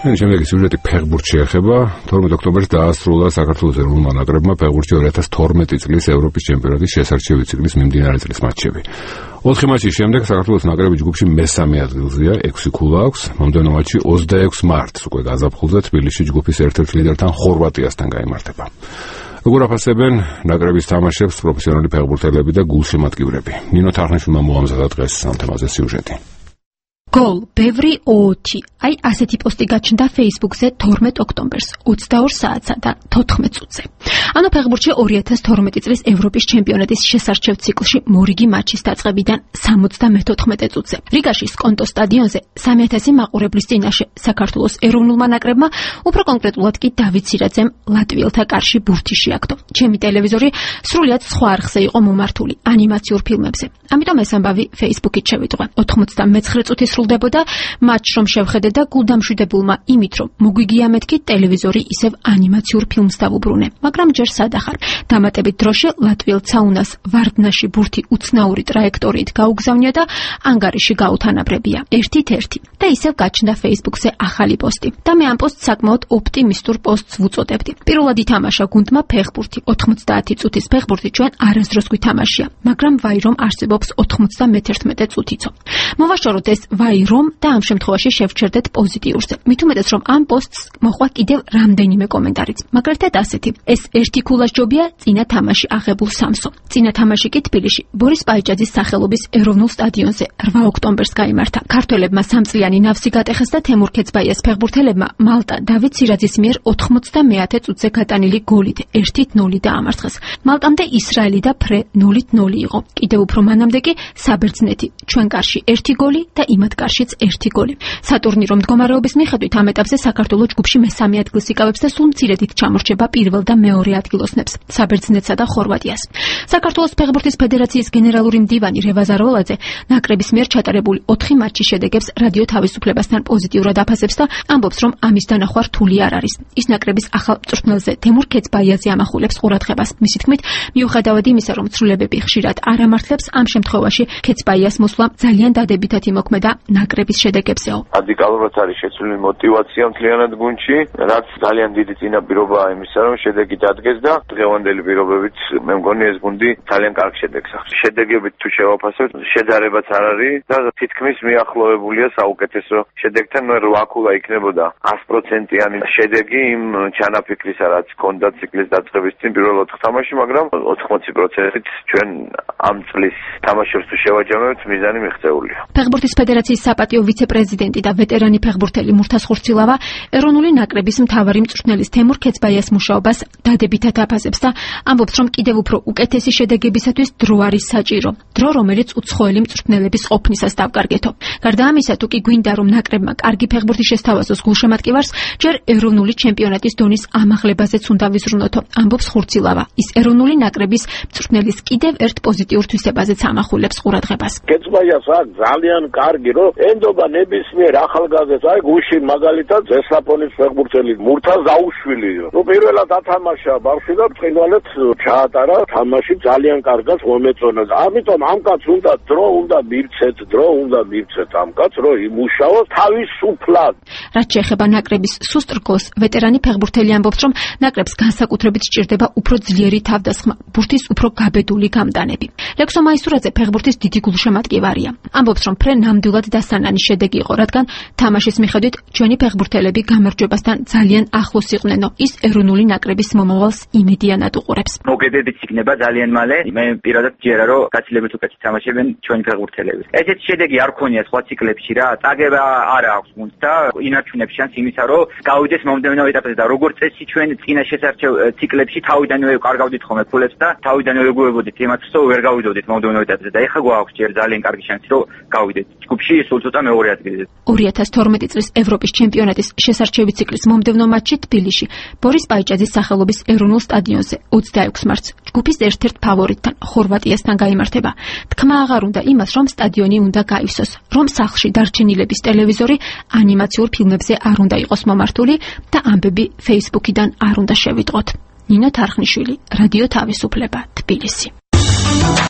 წვრთნელის შემდეგი სიუჟეტი ფეხბურთში ეხება. 12 ოქტომბერს დაასრულა საქართველოს ეროვნულმა ნაკრებმა ფეხბურთში 2012 წლის ევროპის ჩემპიონატის შესარჩევი ციკლის მიმდინარე წლის მატჩები. 4 მატჩის შემდეგ საქართველოს ნაკრები ჯგუფში მესამე ადგილზეა, 6 ქულა აქვს. მომდევნო მატჩი 26 მარტს უკვე გაზაფხულზე თბილისში ჯგუფის ერთ-ერთ ლიდერთან ხორვატიასთან გაიმართება. როგორ აფასებენ ნაკრების თამაშებს პროფესიონალი ფეხბურთელები და გულშემატკივრები? ნინო თარხნიშვილმა მოამზადა დღეს ამ თემაზე სიუჟეტი. გოლ, ბევრი ოოთი. აი ასეთი პოსტი გაჩნდა Facebook-ზე 12 ოქტომბერს 22 საათსა და 14 წუთზე. ანუ ფეხბურთში 2012 წლის ევროპის ჩემპიონატის შესარჩევ ციკლში მორიგი მატჩის დაწყებიდან 74 წუთზე. რიგაში სკონტო სტადიონზე 3000 მაყურებლის წინაშე საქართველოს ეროვნულმა ნაკრებმა, უფრო კონკრეტულად კი დავით სირაძემ ლატვიელთა კარში ბურთი შეაგდო. ჩემი ტელევიზორი სრულიად სხვა არხზე იყო მომართული ანიმაციურ ფილმებზე. ამიტომ ეს ამბავი Facebook-ით შევიტყვე. 99 წუთის სრულდებოდა მატჩს რომ შევხედე და გულდამშვიდებულმა იმით რომ მოგვიგია მეთქი ტელევიზორი ისევ ანიმაციურ ფილმს დავუბრუნე. მაგრამ ჯერ სადახარ. დამატებით დროში ლატვიელ ცაუნას ვარდნაში ბურთი უცნაური ტრაექტორიით გაუგზავნია და ანგარიში გაუთანაბრებია. ერთ-ერთი. და ისევ გაჩნდა Facebook-ზე ახალი პოსტი. და მე ამ პოსტს საკმაოდ ოპტიმისტურ პოსტს ვუწოდებდი. პირველად ითამაშა გუნდმა ფეხბურთი. 90 წუთის ფეხბურთი ჩვენ არასდროს გვითამაშია. მაგრამ ვაი რომ არსებობს 91 წუთიცო. მოვაშოროთ ეს ვაი რომ და ამ შემთხვევაში შევჩერდეთ პოზიტიურზე. მით უმეტეს რომ ამ პოსტს მოყვა კიდევ რამდენიმე კომენტარიც. მაგალითად ასეთი: ეს ერთი ქულას ჯობია წინა თამაში აღებულ სამსო. წინა თამაში კი თბილისში ბორის პაიჭაძის სახელობის ეროვნულ სტადიონზე 8 ოქტომბერს გაიმართა. ქართველებმა სამწლიანი ნავსი გატეხეს და თემურ ქეცბაიას ფეხბურთელებმა მალტა დავით სირაძის მიერ 90 წუთზე გატანილი გოლით 1-0 დაამარცხეს. მალტამდე ისრაელი და ფრე 0-0 იყო. კიდევ უფრო მანამდე კი საბერძნეთი. ჩვენ კარში 1 გოლი და იმათ კარშიც 1 გოლი. სატურნირო მდგომარეობის მიხედვით ამ ეტაპზე საქართველოს ჯგუფში მესამე ადგილს იკავებს და სულ მცირედით ჩამორჩება პირველ და მეორე ადგილოსნებს, საბერძნეთსა და ხორვატიას. საქართველოს ფეხბურთის ფედერაციის გენერალური მდივანი რევაზ არველაძე ნაკრების მიერ ჩატარებული 4 მატჩის შედეგებს რადიო თავისუფლებასთან პოზიტიურად აფასებს და ამბობს, რომ ამის დანახვა რთული არ არის. ის ნაკრების ახალ მწვრთნელზე თემურ ქეცბაიაზე ამახულებს ყურადღებას. მისი თქმით, მიუხედავად იმისა, რომ ცვლილებები ხშირად არ ამართლებს, ამ შემთხვევაში ქეცბაიას მოსვლა ძალიან დადებითად იმოქმედა ნაკრების შედეგებზეო. რადიკალურად არის შეცვლილი мотиваცია მთლიანად გუნდში, რაც ძალიან დიდი წინაპირობაა იმისა, რომ შედეგი დადგეს და დღევანდელი პირობებით მე მგონი ეს გუნდი ძალიან კარგ შედეგს ახდენს. შედეგებით თუ შევაფასებთ, შედარებაც არ არის და თითქმის მიახლოებულია საუკეთესო შედეგთან. 8 ქულა იქნებოდა 100%-იანი შედეგი იმ ჩანაფიქრისა, რაც ჰქონდა ციკლის დაწყების წინ პირველ 4 თამაში, მაგრამ 80%-ით ჩვენ ამ წლის თამაშებს თუ შევაჯამებთ, მიზანი მიღწეულია. ფეხბურთის ფედერაციის საპატიო ვიცე-პრეზიდენტი და ვეტერანი ფეხბურთელი მურთაზ ხურცილავა ეროვნული ნაკრების მთავარი მწვრთნელის თემურ ქეცბაიას მუშაობას დადებითად აფასებს და ამბობს, რომ კიდევ უფრო უკეთესი შედეგებისათვის დრო არის საჭირო. დრო, რომელიც უცხოელი მწვრთნელების ყოფნისას დავკარგეთო. გარდა ამისა, თუ კი გვინდა, რომ ნაკრებმა კარგი ფეხბურთი შესთავაზოს გულშემატკივარს, ჯერ ეროვნული ჩემპიონატის დონის ამაღლებაზეც უნდა ვიზრუნოთო, ამბობს ხურცილავა. ის ეროვნული ნაკრების მწვრთნელის კიდევ ერთ პოზიტიურ თვისებაზეც ამახულებს ყურადღებას. ქეცბაიას აქვს ძალიან კარგი, რომ ენდობა ნებისმიერ ახალგაზრდას, აი გუშინ მაგალითად ზესლაპონის ფეხბურთელი მურთაზ დაუშვილი, რომ პირველად ათამაშა ბავშვი და ფრინვალეთ ჩაატარა თამაში ძალიან კარგად მომეწონა. ამიტომ ამ კაცს უნდა დრო უნდა მივცეთ ამ კაცს, რომ იმუშაოს თავისუფლად. რაც შეეხება ნაკრების სუსტ რგოლს, ვეტერანი ფეხბურთელი ამბობს, რომ ნაკრებს განსაკუთრებით სჭირდება უფრო ძლიერი თავდასხმა, ბურთის უფრო გაბედული გამტანები. ლექსო მაისურაძე ფეხბურთის დიდი გულშემატკივარია. ამბობს, რომ ფრე ნამდვილად დასანანი შედეგი იყო, რადგან თამაშის მიხედვით ჩვენი ფეხბურთელები გამარჯვებასთან ძალიან ახლოს იყვნენ, ის ეროვნული ნაკრების მომავალს იმედიანად უყურებს. მოგებებიც იქნება ძალიან მალე. მე პირადად ჯერა რომ გაცილებით უკეთეს თამაშებენ ჩვენი ფეხბურთელები. ესეთი შედეგი არ ქონია სხვა ციკლებში რა. წაგება არ აქვს გუნდს და ინარჩუნებს შანსს იმისა, რომ გავიდეს მომდევნო ეტაპზე და როგორც წესი ჩვენ წინა შესარჩევ ციკლებში თავიდანვე კარგავდით ხოლმე ფულებს და თავიდანვე გვევებოდით იმათს, რომ ვერ გავიდოდით მომდევნო ეტაპზე და ეხლა გვაქვს ჯერ ძალიან კარგი შანსი, რომ გავიდეთ ჯგუფში სულ ცოტა მეორე ადგილზე. 2012 წლის ევროპის ჩემპიონატის შესარჩევი ციკლის მომდევნო მატჩი თბილისში ბორის პაიჭაძის სახელობის ეროვნულ სტადიონზე 26 მარტს ჯგუფის ერთ-ერთ ფავორიტთან ხორვატიასთან გაიმართება. თქმა აღარ უნდა იმას, რომ სტადიონი უნდა გაივსოს, რომ სახლში დარჩენილების ტელევიზორი ანიმაციურ ფილმებზე არ უნდა იყოს მომართული და ამბები Facebook-იდან არ უნდა შევიტყოთ. ნინო თარხნიშვილი, რადიო თავისუფლება, თბილისი.